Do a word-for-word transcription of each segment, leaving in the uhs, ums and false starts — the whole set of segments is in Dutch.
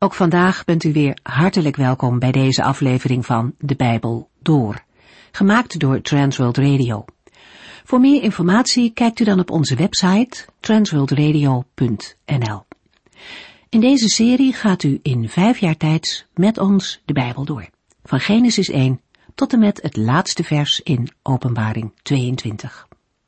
Ook vandaag bent u weer hartelijk welkom bij deze aflevering van De Bijbel Door, gemaakt door Transworld Radio. Voor meer informatie kijkt u dan op onze website transworld radio punt n l. In deze serie gaat u in vijf jaar tijd met ons de Bijbel door, van Genesis één tot en met het laatste vers in Openbaring tweeëntwintig.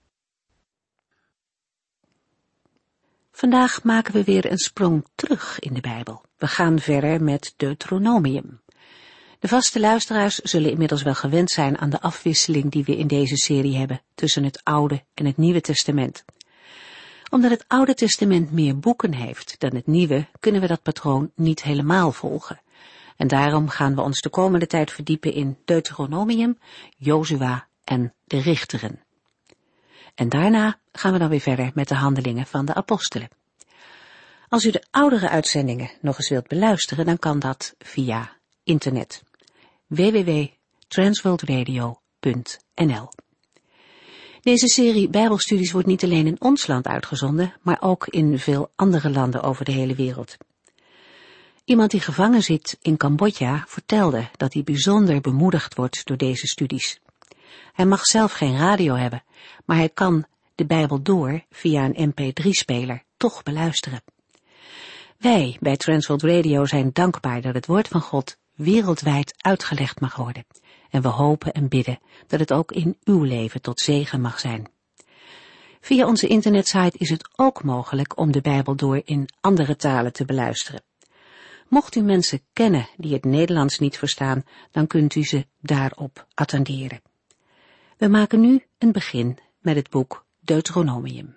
Vandaag maken we weer een sprong terug in de Bijbel. We gaan verder met Deuteronomium. De vaste luisteraars zullen inmiddels wel gewend zijn aan de afwisseling die we in deze serie hebben tussen het Oude en het Nieuwe Testament. Omdat het Oude Testament meer boeken heeft dan het Nieuwe, kunnen we dat patroon niet helemaal volgen. En daarom gaan we ons de komende tijd verdiepen in Deuteronomium, Jozua en de Richteren. En daarna gaan we dan weer verder met de handelingen van de apostelen. Als u de oudere uitzendingen nog eens wilt beluisteren, dan kan dat via internet. w w w punt transworld radio punt n l. Deze serie Bijbelstudies wordt niet alleen in ons land uitgezonden, maar ook in veel andere landen over de hele wereld. Iemand die gevangen zit in Cambodja vertelde dat hij bijzonder bemoedigd wordt door deze studies. Hij mag zelf geen radio hebben, maar hij kan de Bijbel door via een M P drie speler toch beluisteren. Wij bij Transworld Radio zijn dankbaar dat het woord van God wereldwijd uitgelegd mag worden. En we hopen en bidden dat het ook in uw leven tot zegen mag zijn. Via onze internetsite is het ook mogelijk om de Bijbel door in andere talen te beluisteren. Mocht u mensen kennen die het Nederlands niet verstaan, dan kunt u ze daarop attenderen. We maken nu een begin met het boek Deuteronomium.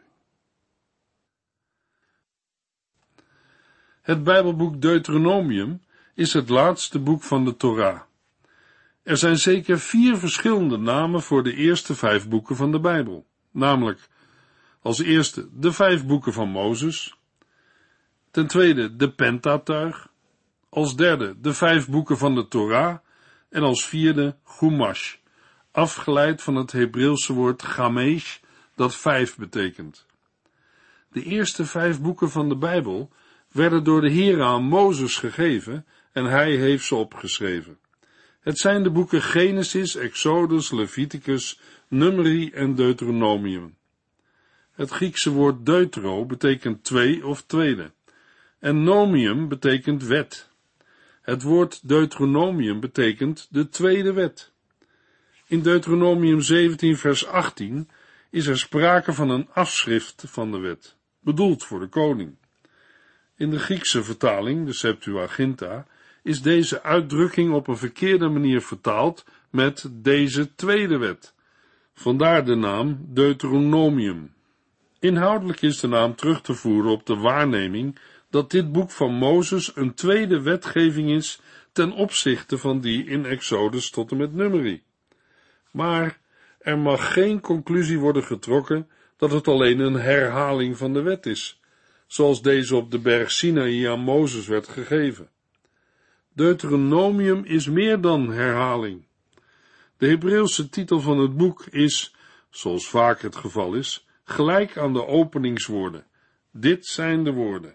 Het Bijbelboek Deuteronomium is het laatste boek van de Torah. Er zijn zeker vier verschillende namen voor de eerste vijf boeken van de Bijbel, namelijk als eerste de vijf boeken van Mozes, ten tweede de Pentateuch, als derde de vijf boeken van de Torah en als vierde Chumash, afgeleid van het Hebreeuwse woord Chamesh, dat vijf betekent. De eerste vijf boeken van de Bijbel werden door de Heere aan Mozes gegeven en hij heeft ze opgeschreven. Het zijn de boeken Genesis, Exodus, Leviticus, Numeri en Deuteronomium. Het Griekse woord deutero betekent twee of tweede, en nomium betekent wet. Het woord Deuteronomium betekent de tweede wet. In Deuteronomium zeventien vers achttien is er sprake van een afschrift van de wet, bedoeld voor de koning. In de Griekse vertaling, de Septuaginta, is deze uitdrukking op een verkeerde manier vertaald met deze tweede wet. Vandaar de naam Deuteronomium. Inhoudelijk is de naam terug te voeren op de waarneming dat dit boek van Mozes een tweede wetgeving is ten opzichte van die in Exodus tot en met Numeri. Maar er mag geen conclusie worden getrokken dat het alleen een herhaling van de wet is, zoals deze op de berg Sinaï aan Mozes werd gegeven. Deuteronomium is meer dan herhaling. De Hebreeuwse titel van het boek is, zoals vaak het geval is, gelijk aan de openingswoorden. Dit zijn de woorden.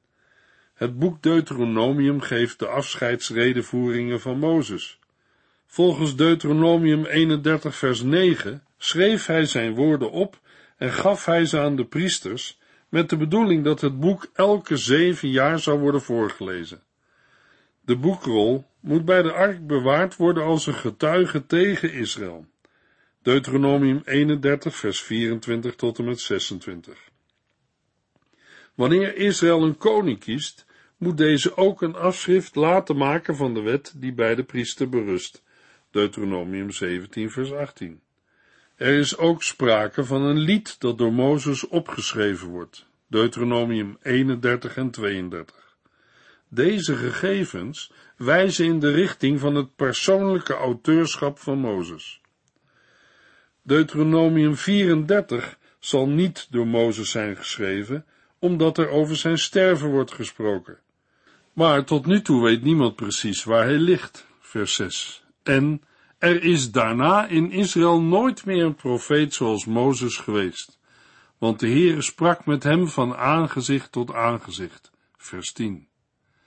Het boek Deuteronomium geeft de afscheidsredevoeringen van Mozes. Volgens Deuteronomium eenendertig vers negen schreef hij zijn woorden op en gaf hij ze aan de priesters, met de bedoeling dat het boek elke zeven jaar zou worden voorgelezen. De boekrol moet bij de ark bewaard worden als een getuige tegen Israël. Deuteronomium eenendertig vers vierentwintig tot en met zesentwintig. Wanneer Israël een koning kiest, moet deze ook een afschrift laten maken van de wet die bij de priester berust. Deuteronomium zeventien vers achttien. Er is ook sprake van een lied dat door Mozes opgeschreven wordt. Deuteronomium eenendertig en tweeëndertig. Deze gegevens wijzen in de richting van het persoonlijke auteurschap van Mozes. Deuteronomium vierendertig zal niet door Mozes zijn geschreven, omdat er over zijn sterven wordt gesproken. Maar tot nu toe weet niemand precies waar hij ligt, vers zes. En er is daarna in Israël nooit meer een profeet zoals Mozes geweest, want de Heere sprak met hem van aangezicht tot aangezicht, vers tien.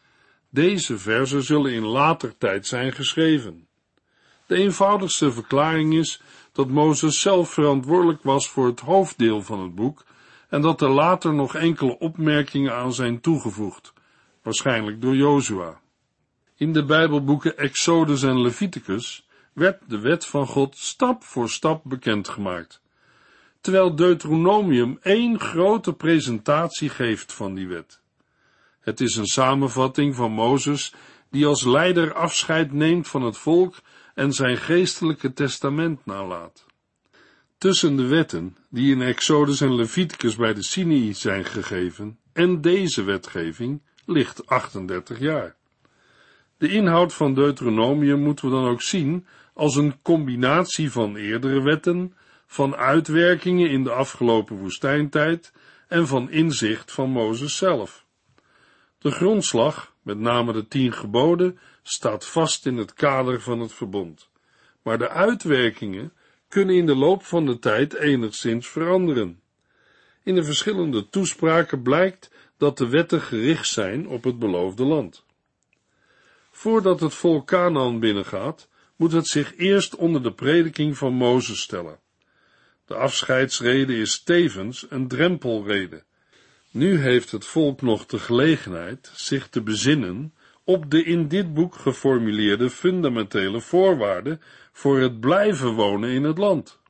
Deze verzen zullen in later tijd zijn geschreven. De eenvoudigste verklaring is dat Mozes zelf verantwoordelijk was voor het hoofddeel van het boek en dat er later nog enkele opmerkingen aan zijn toegevoegd, waarschijnlijk door Jozua. In de Bijbelboeken Exodus en Leviticus werd de wet van God stap voor stap bekendgemaakt, terwijl Deuteronomium één grote presentatie geeft van die wet. Het is een samenvatting van Mozes die als leider afscheid neemt van het volk en zijn geestelijke testament nalaat. Tussen de wetten die in Exodus en Leviticus bij de Sinai zijn gegeven en deze wetgeving ligt achtendertig jaar. De inhoud van Deuteronomium moeten we dan ook zien als een combinatie van eerdere wetten, van uitwerkingen in de afgelopen woestijntijd en van inzicht van Mozes zelf. De grondslag, met name de tien geboden, staat vast in het kader van het verbond, maar de uitwerkingen kunnen in de loop van de tijd enigszins veranderen. In de verschillende toespraken blijkt dat de wetten gericht zijn op het beloofde land. Voordat het volk Kanaan binnengaat, moet het zich eerst onder de prediking van Mozes stellen. De afscheidsrede is tevens een drempelrede. Nu heeft het volk nog de gelegenheid zich te bezinnen op de in dit boek geformuleerde fundamentele voorwaarden voor het blijven wonen in het land.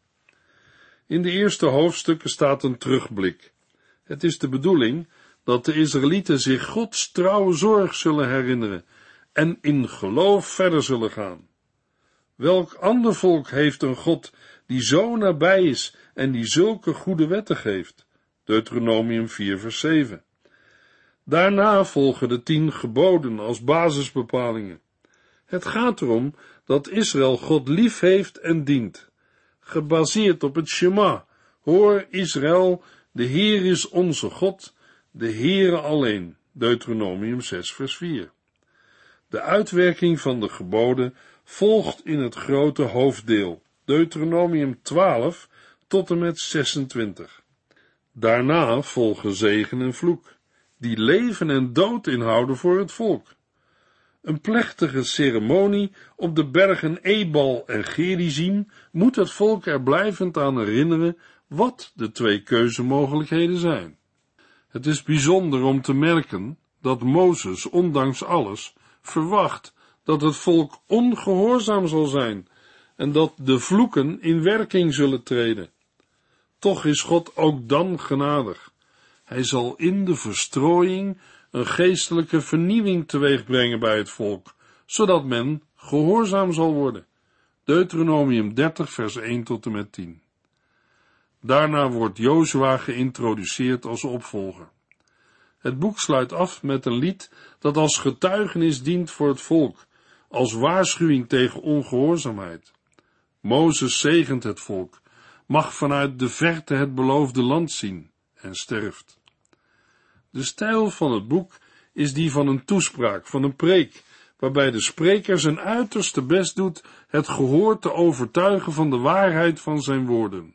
In de eerste hoofdstukken staat een terugblik. Het is de bedoeling dat de Israëlieten zich Gods trouwe zorg zullen herinneren en in geloof verder zullen gaan. Welk ander volk heeft een God die zo nabij is en die zulke goede wetten geeft? Deuteronomium vier vers zeven. Daarna volgen de tien geboden als basisbepalingen. Het gaat erom dat Israël God lief heeft en dient, gebaseerd op het Shema. Hoor Israël, de Heer is onze God, de Heere alleen. Deuteronomium zes vers vier. De uitwerking van de geboden volgt in het grote hoofddeel, Deuteronomium twaalf tot en met zesentwintig. Daarna volgen zegen en vloek, die leven en dood inhouden voor het volk. Een plechtige ceremonie op de bergen Ebal en Gerizim moet het volk er blijvend aan herinneren wat de twee keuzemogelijkheden zijn. Het is bijzonder om te merken dat Mozes, ondanks alles, verwacht dat het volk ongehoorzaam zal zijn en dat de vloeken in werking zullen treden. Toch is God ook dan genadig. Hij zal in de verstrooiing een geestelijke vernieuwing teweegbrengen bij het volk, zodat men gehoorzaam zal worden. Deuteronomium dertig vers één tot en met tien. Daarna wordt Jozua geïntroduceerd als opvolger. Het boek sluit af met een lied dat als getuigenis dient voor het volk, als waarschuwing tegen ongehoorzaamheid. Mozes zegent het volk, mag vanuit de verte het beloofde land zien en sterft. De stijl van het boek is die van een toespraak, van een preek, waarbij de spreker zijn uiterste best doet het gehoor te overtuigen van de waarheid van zijn woorden.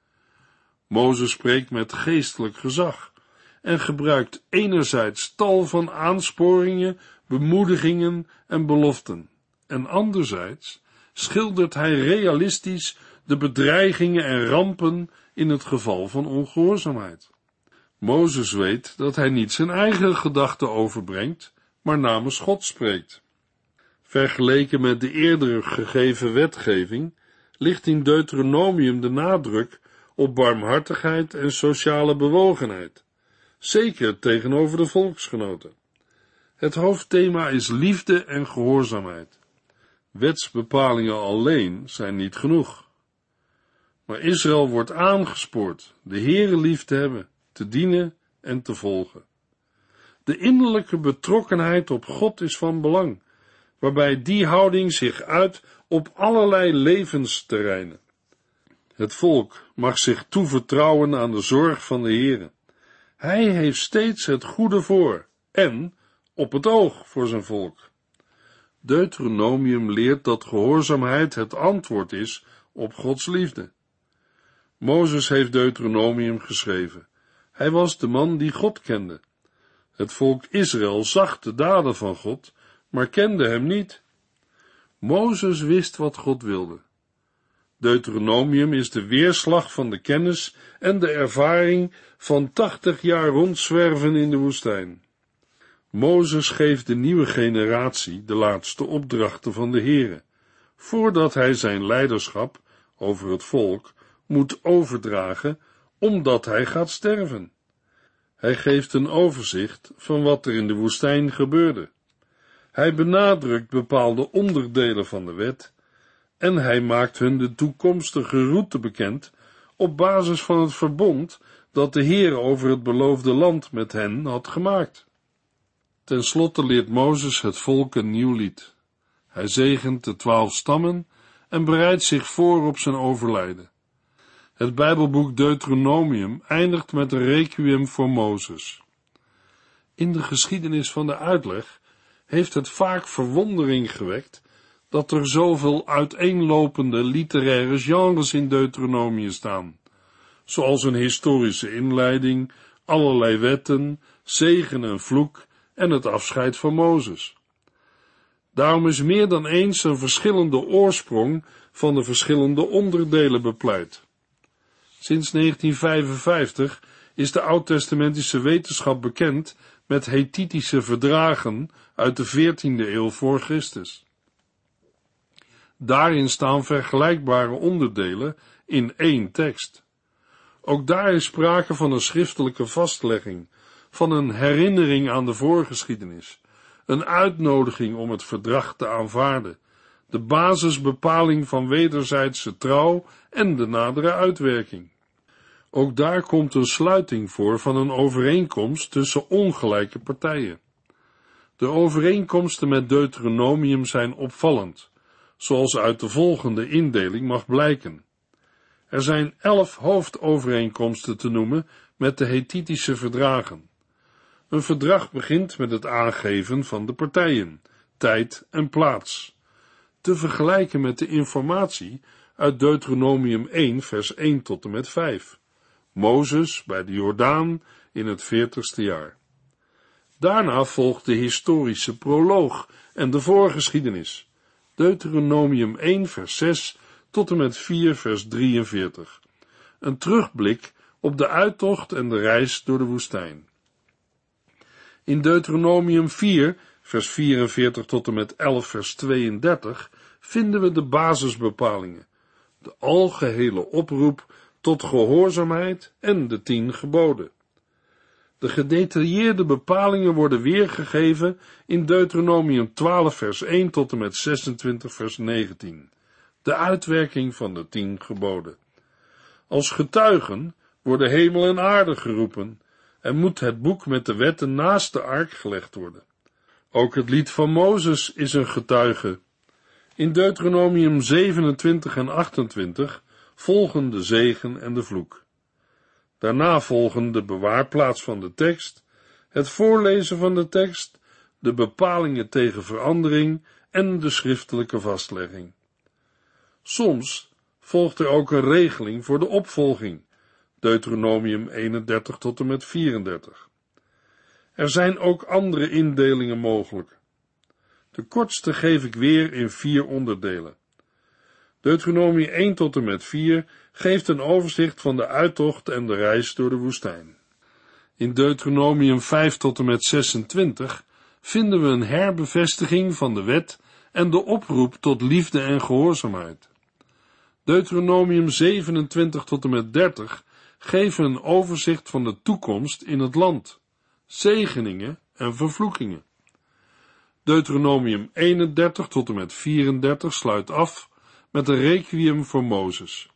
Mozes spreekt met geestelijk gezag en gebruikt enerzijds tal van aansporingen, bemoedigingen en beloften, en anderzijds schildert hij realistisch de bedreigingen en rampen in het geval van ongehoorzaamheid. Mozes weet dat hij niet zijn eigen gedachten overbrengt, maar namens God spreekt. Vergeleken met de eerder gegeven wetgeving ligt in Deuteronomium de nadruk op barmhartigheid en sociale bewogenheid, zeker tegenover de volksgenoten. Het hoofdthema is liefde en gehoorzaamheid. Wetsbepalingen alleen zijn niet genoeg. Maar Israël wordt aangespoord de Heere lief te hebben, te dienen en te volgen. De innerlijke betrokkenheid op God is van belang, waarbij die houding zich uit op allerlei levensterreinen. Het volk mag zich toevertrouwen aan de zorg van de Heere. Hij heeft steeds het goede voor en op het oog voor zijn volk. Deuteronomium leert dat gehoorzaamheid het antwoord is op Gods liefde. Mozes heeft Deuteronomium geschreven. Hij was de man die God kende. Het volk Israël zag de daden van God, maar kende hem niet. Mozes wist wat God wilde. Deuteronomium is de weerslag van de kennis en de ervaring van tachtig jaar rondzwerven in de woestijn. Mozes geeft de nieuwe generatie de laatste opdrachten van de Heere, voordat hij zijn leiderschap over het volk moet overdragen, omdat hij gaat sterven. Hij geeft een overzicht van wat er in de woestijn gebeurde. Hij benadrukt bepaalde onderdelen van de wet en hij maakt hun de toekomstige route bekend op basis van het verbond dat de Heer over het beloofde land met hen had gemaakt. Ten slotte leert Mozes het volk een nieuw lied. Hij zegent de twaalf stammen en bereidt zich voor op zijn overlijden. Het Bijbelboek Deuteronomium eindigt met een requiem voor Mozes. In de geschiedenis van de uitleg heeft het vaak verwondering gewekt dat er zoveel uiteenlopende literaire genres in Deuteronomium staan, zoals een historische inleiding, allerlei wetten, zegen en vloek en het afscheid van Mozes. Daarom is meer dan eens een verschillende oorsprong van de verschillende onderdelen bepleit. Sinds negentien vijfenvijftig is de oud-testamentische wetenschap bekend met Hethitische verdragen uit de veertiende eeuw voor Christus. Daarin staan vergelijkbare onderdelen in één tekst. Ook daar is sprake van een schriftelijke vastlegging, van een herinnering aan de voorgeschiedenis, een uitnodiging om het verdrag te aanvaarden, de basisbepaling van wederzijdse trouw en de nadere uitwerking. Ook daar komt een sluiting voor van een overeenkomst tussen ongelijke partijen. De overeenkomsten met Deuteronomium zijn opvallend, zoals uit de volgende indeling mag blijken. Er zijn elf hoofdovereenkomsten te noemen met de Hethitische verdragen. Een verdrag begint met het aangeven van de partijen, tijd en plaats, te vergelijken met de informatie uit Deuteronomium één vers één tot en met vijf. Mozes bij de Jordaan in het veertigste jaar. Daarna volgt de historische proloog en de voorgeschiedenis, Deuteronomium één vers zes tot en met vier vers drieënveertig, een terugblik op de uittocht en de reis door de woestijn. In Deuteronomium vier vers vierenveertig tot en met elf vers tweeëndertig vinden we de basisbepalingen, de algehele oproep tot gehoorzaamheid en de tien geboden. De gedetailleerde bepalingen worden weergegeven in Deuteronomium twaalf vers één tot en met zesentwintig vers negentien, de uitwerking van de tien geboden. Als getuigen worden hemel en aarde geroepen en moet het boek met de wetten naast de ark gelegd worden. Ook het lied van Mozes is een getuige. In Deuteronomium zevenentwintig en achtentwintig volgen de zegen en de vloek. Daarna volgen de bewaarplaats van de tekst, het voorlezen van de tekst, de bepalingen tegen verandering en de schriftelijke vastlegging. Soms volgt er ook een regeling voor de opvolging, Deuteronomium eenendertig tot en met vierendertig. Er zijn ook andere indelingen mogelijk. De kortste geef ik weer in vier onderdelen. Deuteronomium één tot en met vier geeft een overzicht van de uittocht en de reis door de woestijn. In Deuteronomium vijf tot en met zesentwintig vinden we een herbevestiging van de wet en de oproep tot liefde en gehoorzaamheid. Deuteronomium zevenentwintig tot en met dertig geven een overzicht van de toekomst in het land, zegeningen en vervloekingen. Deuteronomium eenendertig tot en met vierendertig sluit af met een requiem voor Mozes.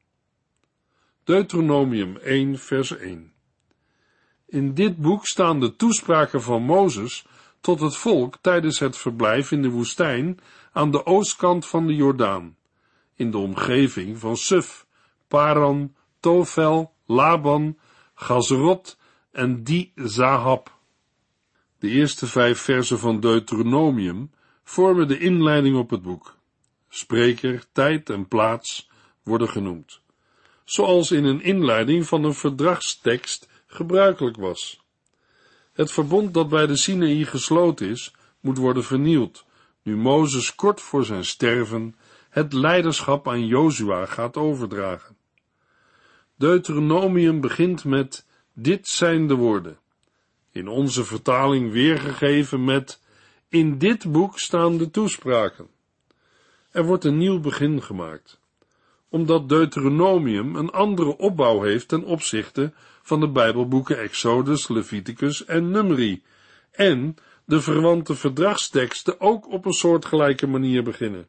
Deuteronomium één vers één. In dit boek staan de toespraken van Mozes tot het volk tijdens het verblijf in de woestijn aan de oostkant van de Jordaan, in de omgeving van Suf, Paran, Tofel, Laban, Gazerot en Di-Zahab. De eerste vijf versen van Deuteronomium vormen de inleiding op het boek. Spreker, tijd en plaats worden genoemd, zoals in een inleiding van een verdragstekst gebruikelijk was. Het verbond dat bij de Sinaï gesloten is, moet worden vernield, nu Mozes kort voor zijn sterven het leiderschap aan Jozua gaat overdragen. Deuteronomium begint met: dit zijn de woorden. In onze vertaling weergegeven met: in dit boek staan de toespraken. Er wordt een nieuw begin gemaakt, omdat Deuteronomium een andere opbouw heeft ten opzichte van de Bijbelboeken Exodus, Leviticus en Numeri, en de verwante verdragsteksten ook op een soortgelijke manier beginnen.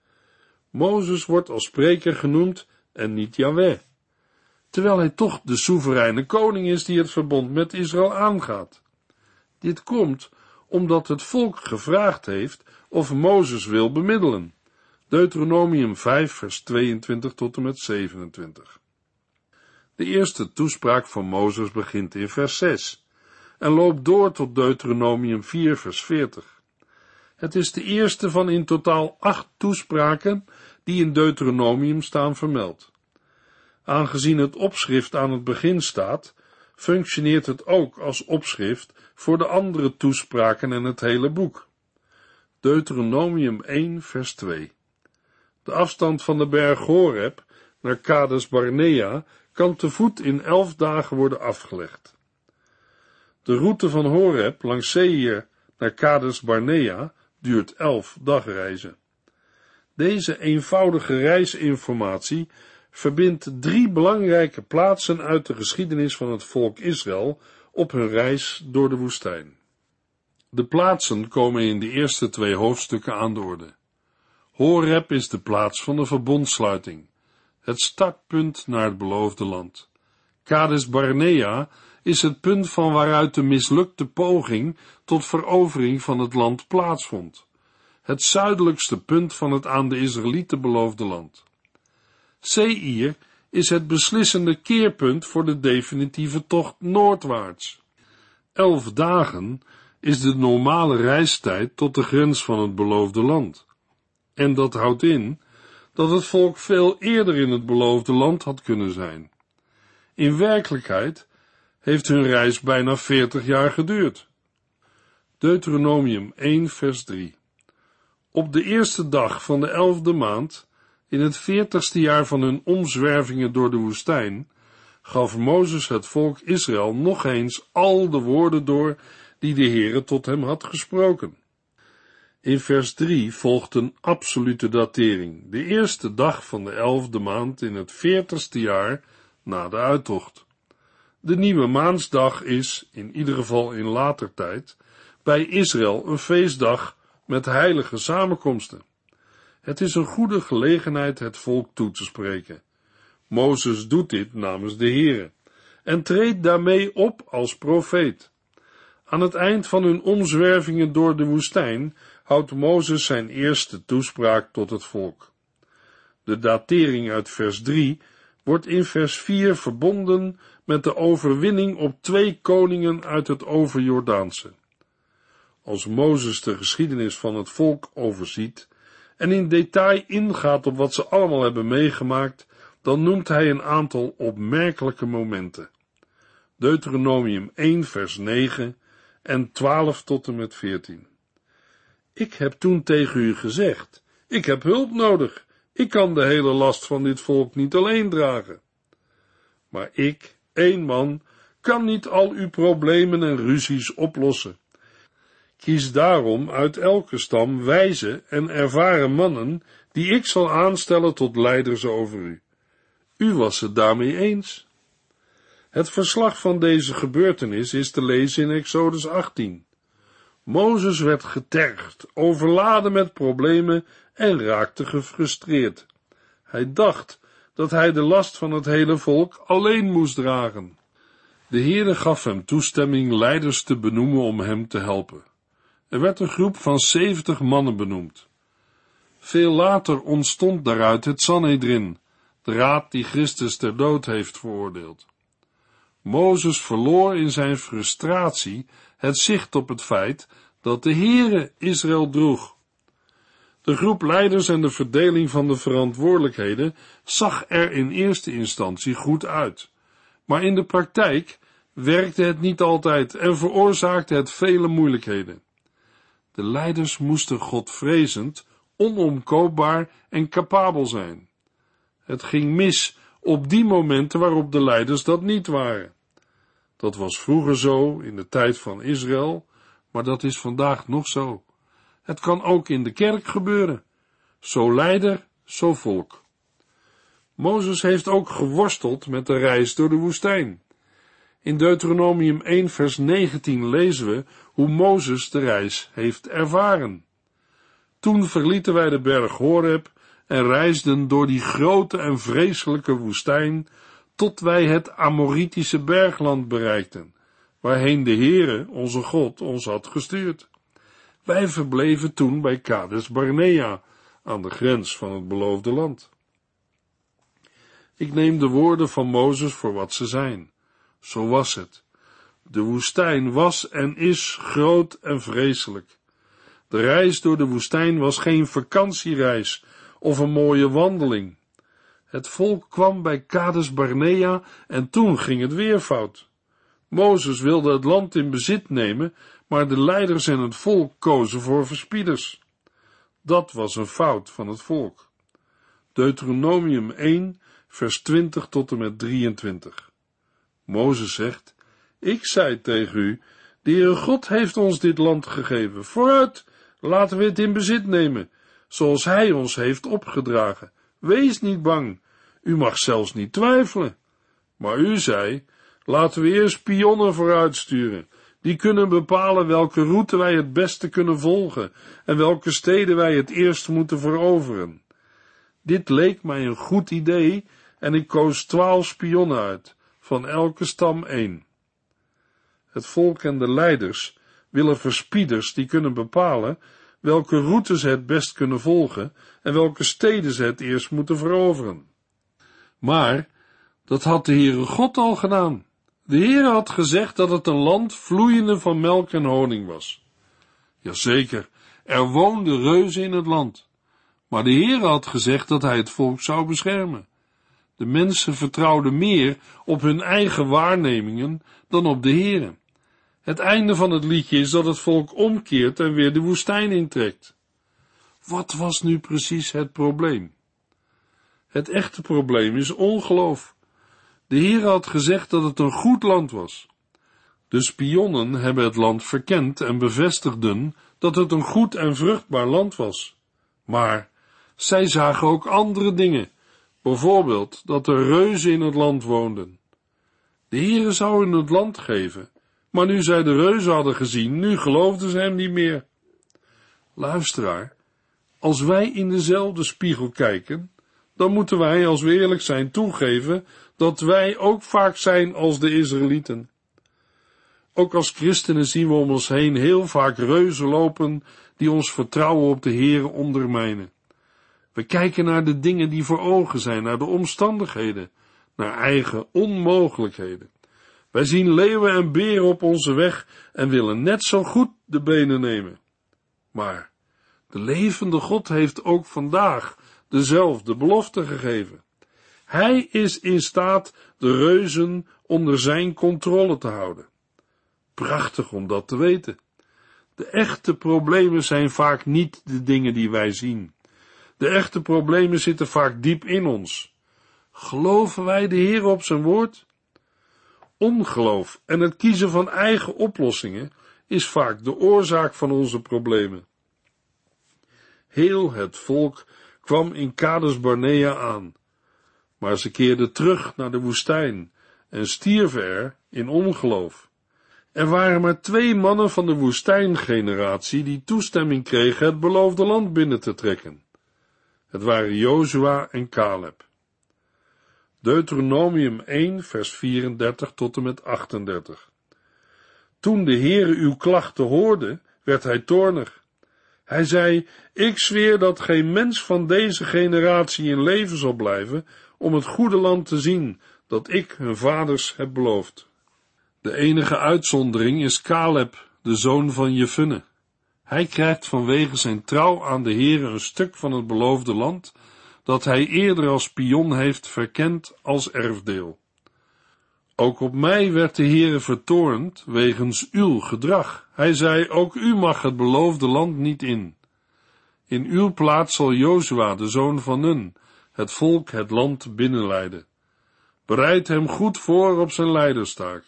Mozes wordt als spreker genoemd en niet Jahweh, terwijl hij toch de soevereine koning is die het verbond met Israël aangaat. Dit komt omdat het volk gevraagd heeft of Mozes wil bemiddelen. Deuteronomium vijf, vers tweeëntwintig tot en met zevenentwintig. De eerste toespraak van Mozes begint in vers zes en loopt door tot Deuteronomium vier, vers veertig. Het is de eerste van in totaal acht toespraken die in Deuteronomium staan vermeld. Aangezien het opschrift aan het begin staat, functioneert het ook als opschrift voor de andere toespraken en het hele boek. Deuteronomium één, vers twee. De afstand van de berg Horeb naar Kades Barnea kan te voet in elf dagen worden afgelegd. De route van Horeb langs Seir naar Kades Barnea duurt elf dagreizen. Deze eenvoudige reisinformatie verbindt drie belangrijke plaatsen uit de geschiedenis van het volk Israël op hun reis door de woestijn. De plaatsen komen in de eerste twee hoofdstukken aan de orde. Horeb is de plaats van de verbondsluiting, het startpunt naar het beloofde land. Kades Barnea is het punt van waaruit de mislukte poging tot verovering van het land plaatsvond, het zuidelijkste punt van het aan de Israëlieten beloofde land. Seir is het beslissende keerpunt voor de definitieve tocht noordwaarts. Elf dagen is de normale reistijd tot de grens van het beloofde land. En dat houdt in dat het volk veel eerder in het beloofde land had kunnen zijn. In werkelijkheid heeft hun reis bijna veertig jaar geduurd. Deuteronomium één, vers drie. Op de eerste dag van de elfde maand, in het veertigste jaar van hun omzwervingen door de woestijn, gaf Mozes het volk Israël nog eens al de woorden door die de Heere tot hem had gesproken. In vers drie volgt een absolute datering, de eerste dag van de elfde maand in het veertigste jaar na de uittocht. De nieuwe maansdag is, in ieder geval in later tijd, bij Israël een feestdag met heilige samenkomsten. Het is een goede gelegenheid het volk toe te spreken. Mozes doet dit namens de Heere en treedt daarmee op als profeet. Aan het eind van hun omzwervingen door de woestijn houdt Mozes zijn eerste toespraak tot het volk. De datering uit vers drie wordt in vers vier verbonden met de overwinning op twee koningen uit het overjordaanse. Als Mozes de geschiedenis van het volk overziet en in detail ingaat op wat ze allemaal hebben meegemaakt, dan noemt hij een aantal opmerkelijke momenten. Deuteronomium één, vers negen en twaalf tot en met veertien. Ik heb toen tegen u gezegd, ik heb hulp nodig, ik kan de hele last van dit volk niet alleen dragen. Maar ik, één man, kan niet al uw problemen en ruzies oplossen. Kies daarom uit elke stam wijze en ervaren mannen, die ik zal aanstellen tot leiders over u. U was het daarmee eens. Het verslag van deze gebeurtenis is te lezen in Exodus achttien. Mozes werd getergd, overladen met problemen en raakte gefrustreerd. Hij dacht dat hij de last van het hele volk alleen moest dragen. De Heere gaf hem toestemming leiders te benoemen om hem te helpen. Er werd een groep van zeventig mannen benoemd. Veel later ontstond daaruit het Sanhedrin, de raad die Christus ter dood heeft veroordeeld. Mozes verloor in zijn frustratie het zicht op het feit dat de Heere Israël droeg. De groep leiders en de verdeling van de verantwoordelijkheden zag er in eerste instantie goed uit, maar in de praktijk werkte het niet altijd en veroorzaakte het vele moeilijkheden. De leiders moesten godvrezend, onomkoopbaar en capabel zijn. Het ging mis op die momenten waarop de leiders dat niet waren. Dat was vroeger zo in de tijd van Israël, maar dat is vandaag nog zo. Het kan ook in de kerk gebeuren. Zo leider, zo volk. Mozes heeft ook geworsteld met de reis door de woestijn. In Deuteronomium één vers negentien lezen we hoe Mozes de reis heeft ervaren. Toen verlieten wij de berg Horeb en reisden door die grote en vreselijke woestijn, tot wij het Amoritische bergland bereikten, waarheen de Heere, onze God, ons had gestuurd. Wij verbleven toen bij Kades Barnea, aan de grens van het beloofde land. Ik neem de woorden van Mozes voor wat ze zijn. Zo was het. De woestijn was en is groot en vreselijk. De reis door de woestijn was geen vakantiereis of een mooie wandeling. Het volk kwam bij Kades Barnea en toen ging het weer fout. Mozes wilde het land in bezit nemen, maar de leiders en het volk kozen voor verspieders. Dat was een fout van het volk. Deuteronomium één, vers twintig tot en met drieëntwintig. Mozes zegt, ik zei tegen u, de Heere God heeft ons dit land gegeven. Vooruit, laten we het in bezit nemen, zoals hij ons heeft opgedragen. Wees niet bang, u mag zelfs niet twijfelen. Maar u zei, laten we eerst spionnen vooruitsturen, die kunnen bepalen welke route wij het beste kunnen volgen en welke steden wij het eerst moeten veroveren. Dit leek mij een goed idee en ik koos twaalf spionnen uit, van elke stam één. Het volk en de leiders willen verspieders die kunnen bepalen welke routes ze het best kunnen volgen en welke steden ze het eerst moeten veroveren. Maar dat had de Heere God al gedaan. De Heere had gezegd dat het een land vloeiende van melk en honing was. Jazeker, er woonden reuzen in het land. Maar de Heere had gezegd dat hij het volk zou beschermen. De mensen vertrouwden meer op hun eigen waarnemingen dan op de Heere. Het einde van het liedje is dat het volk omkeert en weer de woestijn intrekt. Wat was nu precies het probleem? Het echte probleem is ongeloof. De Heere had gezegd dat het een goed land was. De spionnen hebben het land verkend en bevestigden dat het een goed en vruchtbaar land was. Maar zij zagen ook andere dingen, bijvoorbeeld dat er reuzen in het land woonden. De Heere zou hun het land geven, maar nu zij de reuzen hadden gezien, nu geloofden ze hem niet meer. Luisteraar, als wij in dezelfde spiegel kijken, dan moeten wij, als we eerlijk zijn, toegeven dat wij ook vaak zijn als de Israëlieten. Ook als christenen zien we om ons heen heel vaak reuzen lopen die ons vertrouwen op de Heere ondermijnen. We kijken naar de dingen die voor ogen zijn, naar de omstandigheden, naar eigen onmogelijkheden. Wij zien leeuwen en beren op onze weg en willen net zo goed de benen nemen. Maar de levende God heeft ook vandaag dezelfde belofte gegeven. Hij is in staat de reuzen onder zijn controle te houden. Prachtig om dat te weten. De echte problemen zijn vaak niet de dingen die wij zien. De echte problemen zitten vaak diep in ons. Geloven wij de Heer op zijn woord? Ongeloof en het kiezen van eigen oplossingen is vaak de oorzaak van onze problemen. Heel het volk kwam in Kades Barnea aan, maar ze keerden terug naar de woestijn en stierven er in ongeloof. Er waren maar twee mannen van de woestijngeneratie die toestemming kregen het beloofde land binnen te trekken. Het waren Jozua en Caleb. Deuteronomium één, vers vierendertig tot en met achtendertig. Toen de Heere uw klachten hoorde, werd hij toornig. Hij zei, ik zweer dat geen mens van deze generatie in leven zal blijven om het goede land te zien dat ik hun vaders heb beloofd. De enige uitzondering is Caleb, de zoon van Jefunne. Hij krijgt vanwege zijn trouw aan de Heere een stuk van het beloofde land dat hij eerder als spion heeft verkend als erfdeel. Ook op mij werd de Heere vertoornd wegens uw gedrag. Hij zei, ook u mag het beloofde land niet in. In uw plaats zal Jozua, de zoon van Nun, het volk het land binnenleiden. Bereid hem goed voor op zijn leiderstaak.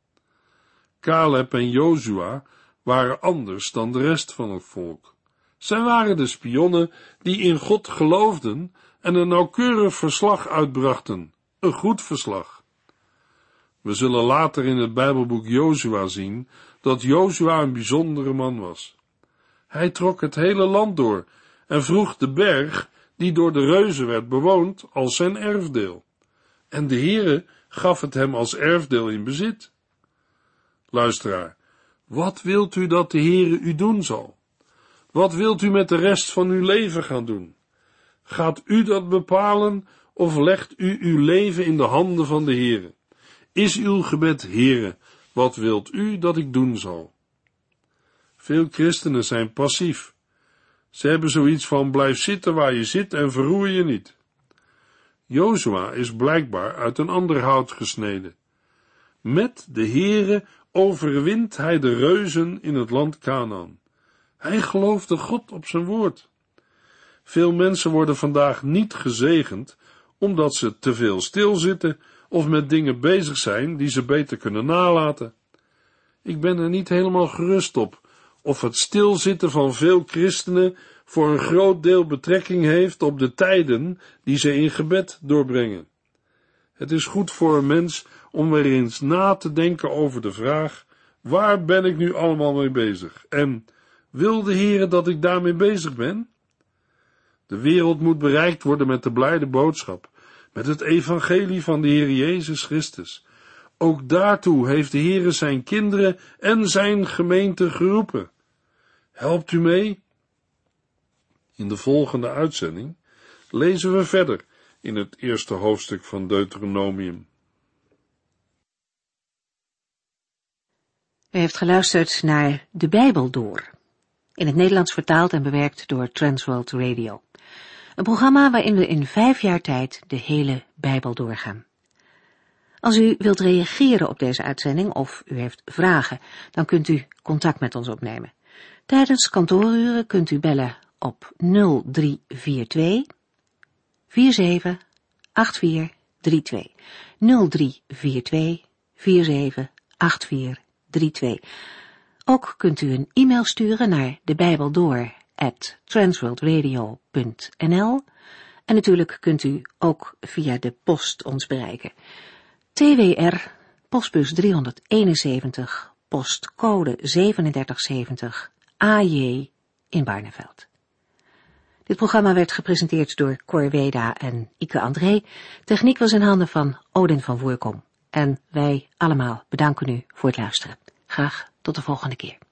Caleb en Jozua waren anders dan de rest van het volk. Zij waren de spionnen die in God geloofden en een nauwkeurig verslag uitbrachten, een goed verslag. We zullen later in het Bijbelboek Jozua zien dat Jozua een bijzondere man was. Hij trok het hele land door en vroeg de berg, die door de reuzen werd bewoond, als zijn erfdeel. En de Heere gaf het hem als erfdeel in bezit. Luisteraar, wat wilt u dat de Heere u doen zal? Wat wilt u met de rest van uw leven gaan doen? Gaat u dat bepalen of legt u uw leven in de handen van de Heere? Is uw gebed, Heere, wat wilt u dat ik doen zal? Veel christenen zijn passief. Ze hebben zoiets van, blijf zitten waar je zit en verroer je niet. Jozua is blijkbaar uit een ander hout gesneden. Met de Heere overwint hij de reuzen in het land Kanaan. Hij geloofde God op zijn woord. Veel mensen worden vandaag niet gezegend, omdat ze te veel stilzitten of met dingen bezig zijn die ze beter kunnen nalaten. Ik ben er niet helemaal gerust op of het stilzitten van veel christenen voor een groot deel betrekking heeft op de tijden die ze in gebed doorbrengen. Het is goed voor een mens om weer eens na te denken over de vraag, waar ben ik nu allemaal mee bezig? En wil de Heere dat ik daarmee bezig ben? De wereld moet bereikt worden met de blijde boodschap, met het evangelie van de Heer Jezus Christus. Ook daartoe heeft de Heere zijn kinderen en zijn gemeente geroepen. Helpt u mee? In de volgende uitzending lezen we verder in het eerste hoofdstuk van Deuteronomium. U heeft geluisterd naar De Bijbel Door, in het Nederlands vertaald en bewerkt door Transworld Radio. Een programma waarin we in vijf jaar tijd de hele Bijbel doorgaan. Als u wilt reageren op deze uitzending of u heeft vragen, dan kunt u contact met ons opnemen. Tijdens kantooruren kunt u bellen op nul drie vier twee vier zeven acht vier drie twee. nul drie vier twee vier zeven acht vier drie twee. Ook kunt u een e-mail sturen naar debijbeldoor at transworldradio punt n l en natuurlijk kunt u ook via de post ons bereiken. T W R, postbus driehonderdeenenzeventig, postcode zevenendertig zeventig, A J in Barneveld. Dit programma werd gepresenteerd door Cor Weda en Ike André. Techniek was in handen van Odin van Voerkom. En wij allemaal bedanken u voor het luisteren. Graag tot de volgende keer.